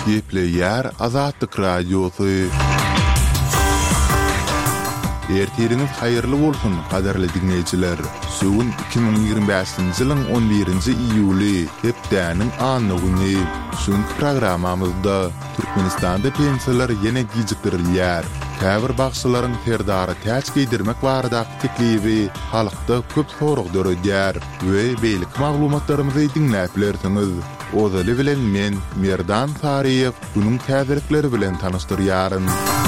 Gepleyer Azatlyk Radiosu. Ertiriniz hayırlı bolsun, kaderli dinleyiciler. Sugun 2025-nji ýylyň 11-nji iýuly, hepdäniň anly güni. Şuň programamyzda Türkmenistanda pensiýalar ýene gijikdirilýär. Käbir bagşylaryň terdary täç giydirmek barada teklibi halykda köp sorag döredýär we beýlik maglumatlarymyzy dinläp bilersiňiz. Ozaly bilen men Merdan Tariýew bunyň täzirikleri bilen tanystyryaryn.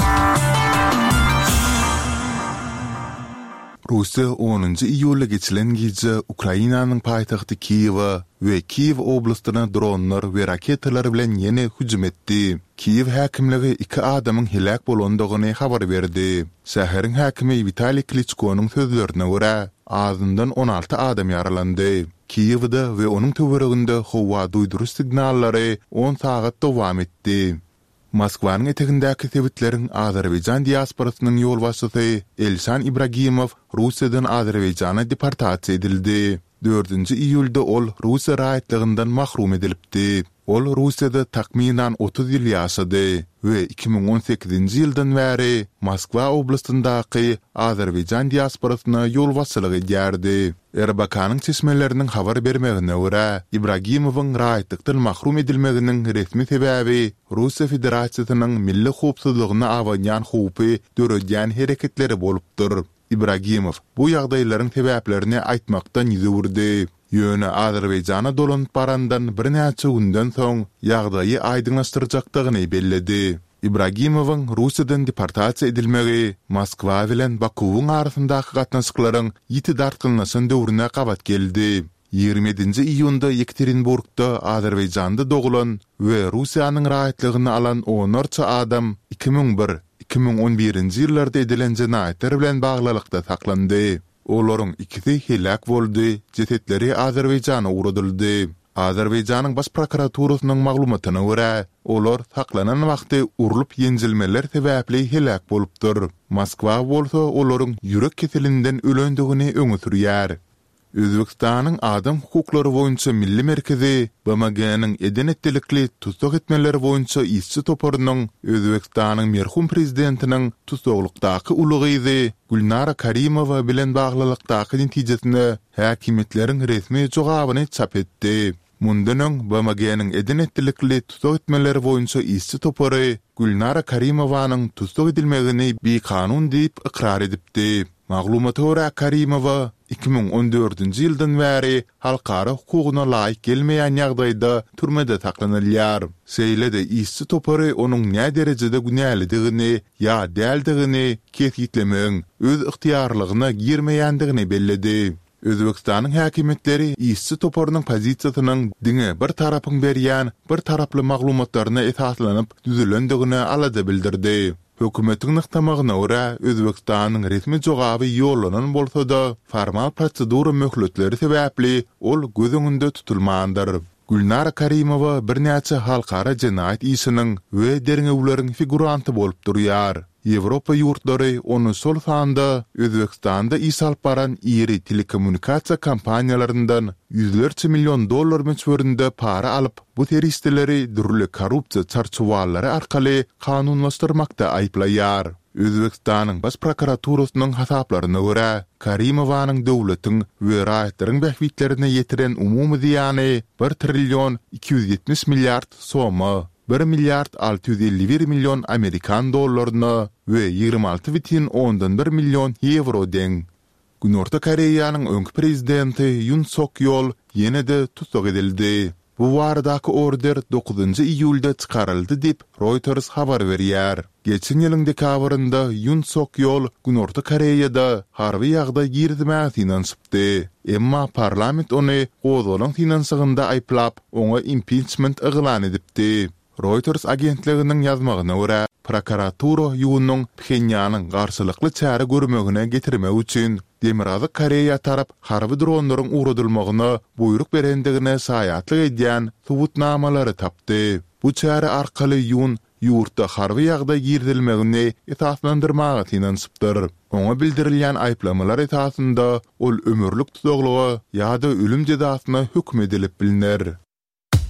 Russiya 10-njy iýulda geçilen gece Ukrainanyň paýtagty Kiýewa we Kiýew oblastyna dronlar we raketalar bilen ýene hüjüm etdi. Kiýew häkimligi 2 adamyň helak bolandygyny habar berdi. Şäheriň häkimi Vitaliy Klitschko'nyň sözlerine görä, azyndan 16 adam ýaralandy. Kiýewde we onuň töwereginde howa duýduruş signallary 10 sagat dowam etdi. Moskwanyň etegindäki sebitlerin Azerbaýjan diasporasynyň ýol başçysy Elşan Ibragimow Russiýadan Azerbaýjana deportasiýa edildi. 4-nji iýulda ol Russiýa raýatlygyndan mahrum edilipdi. Ol Russiýada takminan 30 ýyl ýaşady we 2018-nji ýyldan bäri Moskwa oblastyndaky Azerbaýjan diasporasyna ýol başçylyk edýärdi. Erbakanyň çeşmeleriniň habar bermegine görä, Ibragimowyň raýatlykdan mahrum edilmeginiň resmi sebäbi Russiýa Federasiýasynyň milli howpsuzlygyna awanýan howpy döredýän hereketleri bolupdyr. Ibragimow bu ýagdaýlaryň sebäplerini aýtmakdan ýüze burdy. Ýöne Azerbaýjana dolanyp barandan bir näçe günden soň ýagdaýy aýdyňlaşdyrjakdygyny belledi. Ibragimowyň Russiýadan deportasiýa edilmegi Moskwa bilen Bakuwyň arasyndaky gatnaşyklaryň ýiti dartgynlaşan döwrüne gabat geldi. 27-nji iýunda Yekaterinburgda Azerbaýjanda dogulan we Russiýanyň raýatlygyny alan 10 adam 2001-2011-nji ýyllarda edilen jenaýetler bilen baglylykda saklandy. Olaryň ikisi helak boldy, jesetleri Azerbaýjana uradyldy. Azerbaýjanyň baş prokuraturasynyň maglumatyna görä, olar saklanan wagty urulyp ýenjilmeler sebäpli helak bolupdyr. Moskwa bolsa olaryň ýürek keselinden ölendigini öňe sürýär. Özbekistanyň adam hukuklary boýunça milli merkezi BMG-nyň edenetlikli tutuk etmeleri boýunça işçi toparynyň Özbekistanyň merhum prezidentiniň tutuklukdaky ulugyzy Gulnara Karimowa bilen baglylykdaky netijesinde häkimetleriň resmi jogabyny çap etdi. Mundan BMG-nyň edenetlikli tutuk etmeleri boýunça işçi topary Gulnara Karimowanyň tutuk edilmegini bir kanun diýip ikrar edipdi. Maglumata görä Karimowa 2014-nji ýyldan bäri halkara hukugyna laýyk gelmeýän ýagdaýda türmede saklanylýar. Seýlede işçi topary onuň näme derejede günälidigini ýa däldigini kesgitlemeň öz ixtiýarlygyna girmeýändigini belledi. Özbekistanyň häkimetleri işçi toparynyň pozisiýasynyň diňe bir tarapyň berýän, bir taraply maglumatlaryna esaslanyp düzülendigini alada bildirdi. Hökümetiň nyktamagyna görä Özbekistanyň resmi jogaby ýolanan bolsa-da formal prosedura möhletleri sebäpli ol göz öňünde tutulmandyr. Gulnara Karimowa bir näçe halkara jenaýat işiniň we derňewleriň figuranty bolup durýar. Ýewropa ýurtlary onu sol sanda Özbekistanda iş alyp baran iri telekommunikasiýa kampaniýalaryndan $100 milyon möçberinde para alyp bu teristleri dürli korrupsiýa çarçowalary arkaly kanunlaşdyrmakda aýplaýar. Özbekistanyň baş prokuraturasynyň hasaplaryna görä, Karimowanyň döwletiň we raýatlaryň bähwitlerine ýetiren umumy ziýany 1 trillion 270 milyard soma, 1 milyard 651 milyon Amerikan dollaryna we 26,1 milyon euro deň. Günorta Koreýanyň öňki prezidenti Yoon Suk-yeol ýene-de tutuk edildi. Bu waradaky order 9-njy iýulda çykaryldy diýip Reuters habar berýär. Geçen ýylyň dekabrynda Yoon Suk-yeol Günorta Koreýada harby ýagdaý girdimäni finansypdy. Emma parlament ony gozalan finansygynda aýplap, oňa impeachment eglan edipdi. Reuters agentliginiň ýazmagyna görä, prokuratura Yoonyň Pxenyanyň garşylykly çäre görmegine getirmek üçin Demirazy Koreýa tarap harby dronlaryň uradylmagyna buyruk berendigine saýatlyk edýän subutnamalary tapdy. Bu çäre arkaly Yoon ýurtda harby ýagdaý girdilmegini esaslandyrmagy finansypdyr. Oňa bildirilýän aýplamalar esasında ol ömürlük tutukluga ýa-da ölüm jezasyna hükm edilip bilinir.